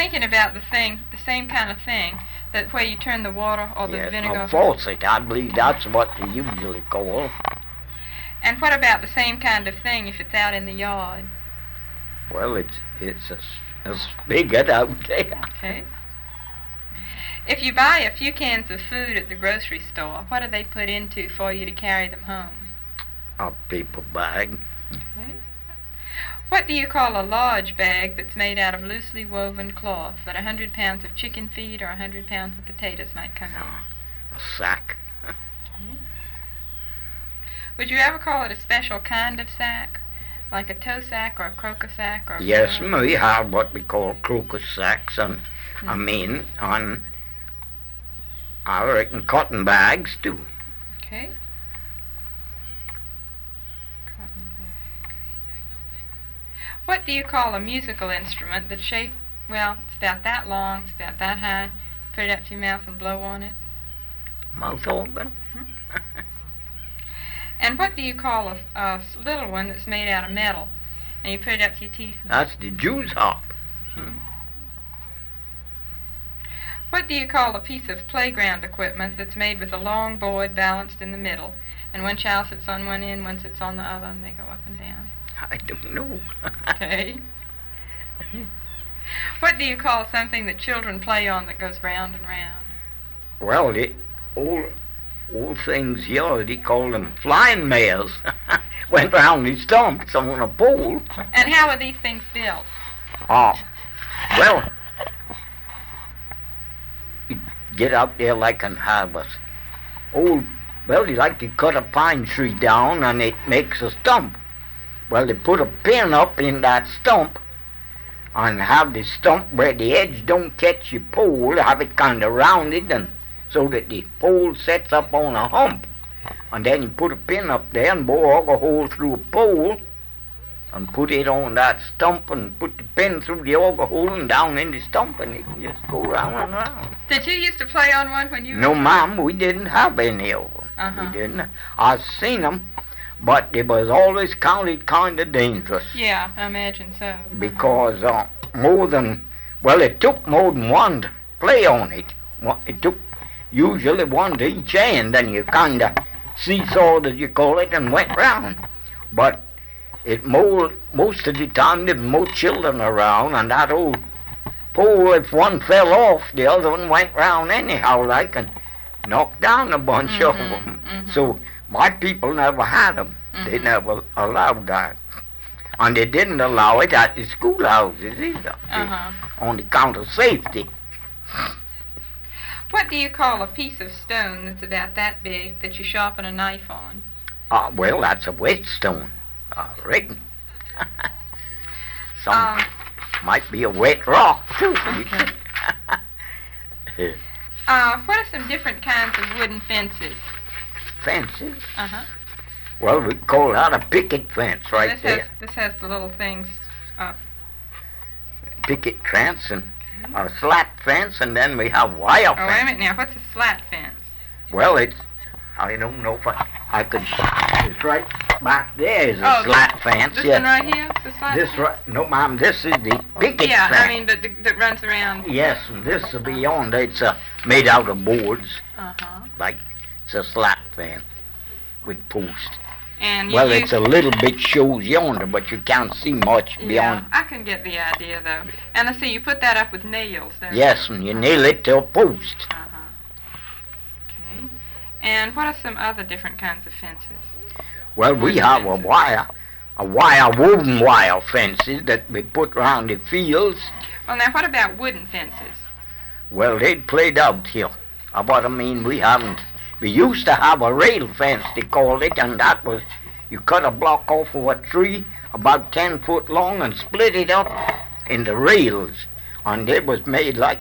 thinking about the same kind of thing, that where you turn the water or the Yes, vinegar. a faucet, I believe that's what they usually call. And what about the same kind of thing if it's out in the yard? Well, it's a spigot out there. Okay. If you buy a few cans of food at the grocery store, what do they put into for you to carry them home? A paper bag. Okay. What do you call a large bag that's made out of loosely woven cloth that 100 pounds of chicken feed or 100 pounds of potatoes might come in? A sack. Okay. Would you ever call it a special kind of sack? Like a tow sack or a crocus sack or a Yes, pillow? we have what we call crocus sacks, and on I reckon cotton bags too. Okay. Cotton bag. What do you call a musical instrument that's shaped, well, it's about that long, it's about that high, put it up to your mouth and blow on it? Mouth organ. And what do you call a little one that's made out of metal, and you put it up to your teeth? That's the Jew's harp. What do you call a piece of playground equipment that's made with a long board balanced in the middle, and one child sits on one end, one sits on the other, and they go up and down? I don't know. Okay. What do you call something that children play on that goes round and round? Well, all things here, they call them flying mares. Went round the stumps on a pole. And how are these things built? Well, you get out there like an harvest. You like to cut a pine tree down and it makes a stump. Well, they put a pin up in that stump and have the stump where the edge don't catch your pole, have it kind of rounded and so that the pole sets up on a hump. And then you put a pin up there and bore a hole through a pole and put it on that stump and put the pin through the auger hole and down in the stump and it can just go round and round. Did you used to play on one when you were No, ma'am, we didn't have any of them. Uh-huh. We didn't. I've seen them, but it was always counted kind of dangerous. Yeah, I imagine so. Because it took more than one to play on it. It took usually one to each end, and you kind of seesawed, as you call it, and went round. But most of the time there were more children around, and that old pole, if one fell off, the other one went round anyhow, like, and knocked down a bunch of them. Mm-hmm. So my people never had them. They never allowed that. And they didn't allow it at the schoolhouses either, on account of safety. What do you call a piece of stone that's about that big that you sharpen a knife on? Well, that's a whetstone, I reckon. Some might be a wet rock, too. Okay. What are some different kinds of wooden fences? Fences? Uh-huh. Well, we call that a picket fence there. This has the little things up. Picket fence and a slat fence, and then we have wire fence. Oh, wait a minute now. What's a slat fence? Well, I don't know if I could. It's right back there is a slat fence. This one right here? The slat fence? No, ma'am, this is the picket fence. Yeah, I mean, that runs around. Yes, and this will be beyond. It's made out of boards. Uh-huh. Like, it's a slat fence with posts. And it's a little bit shows yonder, but you can't see much beyond. Yeah, I can get the idea, though. And I see you put that up with nails, don't you? Yes, and you nail it to a post. Uh-huh. Okay. And what are some other different kinds of fences? Well, we have a woven wire fences that we put round the fields. Well, now, what about wooden fences? Well, they'd played out here. But I mean, we haven't. We used to have a rail fence, they called it, and that was, you cut a block off of a tree about 10 foot long and split it up into rails. And it was made like